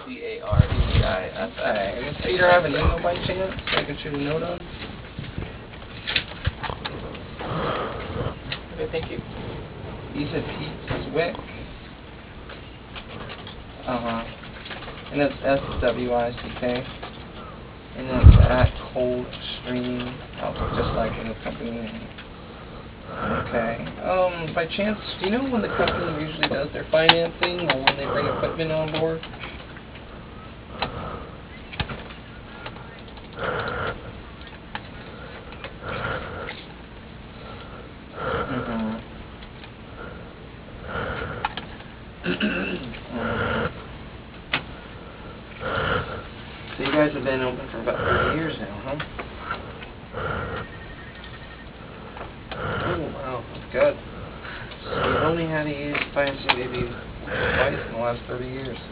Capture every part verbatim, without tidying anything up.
C A R T I S Okay, S. does Peter have an email by chance I can shoot a note on? Okay, thank you. You said Pete Swick? Uh-huh. And that's S W I C K. And that's at Coldstream Outlook, just like in the company name. Okay. Um, by chance, do you know when the company usually does their financing or when they bring equipment on board? Mm-hmm. mm-hmm. So you guys have been open for about thirty years now, huh? Oh, wow, that's good. So you've only had to use financing maybe twice in the last thirty years.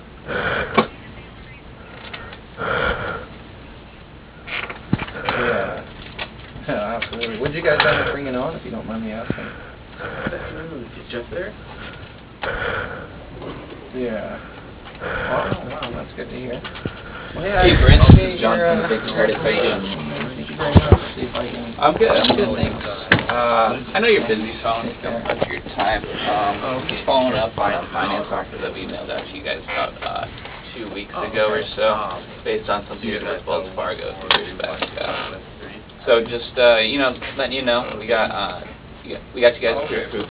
Yeah. Yeah, absolutely. What did you guys end up bringing on, if you don't mind me asking? Ooh, is Jeff there? Yeah. Wow, wow, that's good to hear. Well, yeah, Hey, I Brent, this is appreciate John your from uh, the Big Party. How you doing? Thank you very much. See if I can. I'm good. I'm good, thanks. Uh, I know you're busy, so I don't Take take up care. much of your time. Um, Okay. just following up on a finance offer that we mailed out to you guys about uh, two weeks ago or so, based on something you did with Wells Fargo a few years back. Uh, so just uh, you know, letting you know, we got uh, we got, we got you guys Okay. pre-approved